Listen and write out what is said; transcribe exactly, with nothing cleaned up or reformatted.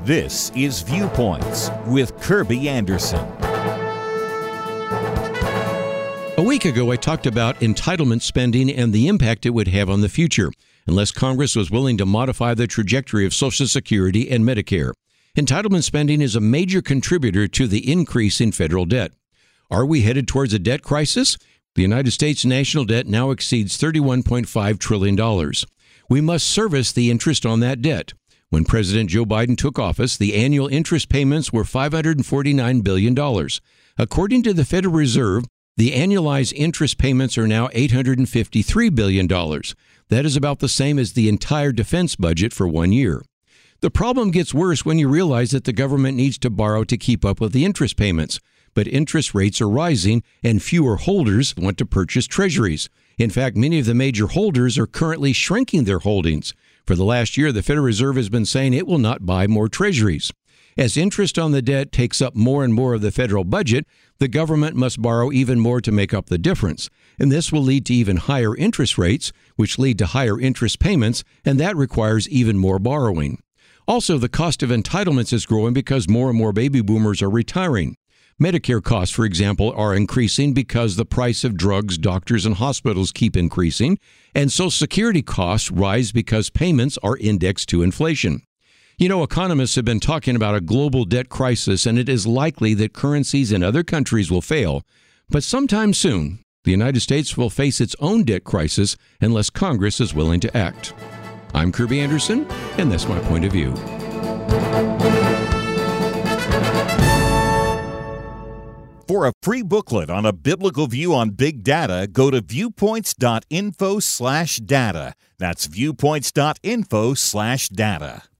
This is Viewpoints with Kirby Anderson. A week ago, I talked about entitlement spending and the impact it would have on the future, unless Congress was willing to modify the trajectory of Social Security and Medicare. Entitlement spending is a major contributor to the increase in federal debt. Are we headed towards a debt crisis? The United States national debt now exceeds thirty-one point five trillion dollars. We must service the interest on that debt. When President Joe Biden took office, the annual interest payments were five hundred forty-nine billion dollars. According to the Federal Reserve, the annualized interest payments are now eight hundred fifty-three billion dollars. That is about the same as the entire defense budget for one year. The problem gets worse when you realize that the government needs to borrow to keep up with the interest payments. But interest rates are rising, and fewer holders want to purchase treasuries. In fact, many of the major holders are currently shrinking their holdings. For the last year, the Federal Reserve has been saying it will not buy more treasuries. As interest on the debt takes up more and more of the federal budget, the government must borrow even more to make up the difference. And this will lead to even higher interest rates, which lead to higher interest payments, and that requires even more borrowing. Also, the cost of entitlements is growing because more and more baby boomers are retiring. Medicare costs, for example, are increasing because the price of drugs, doctors, and hospitals keep increasing, and Social Security costs rise because payments are indexed to inflation. You know, economists have been talking about a global debt crisis, and it is likely that currencies in other countries will fail. But sometime soon, the United States will face its own debt crisis unless Congress is willing to act. I'm Kirby Anderson, and that's my point of view. For a free booklet on a biblical view on big data, go to viewpoints.info slash data. That's viewpoints.info slash data.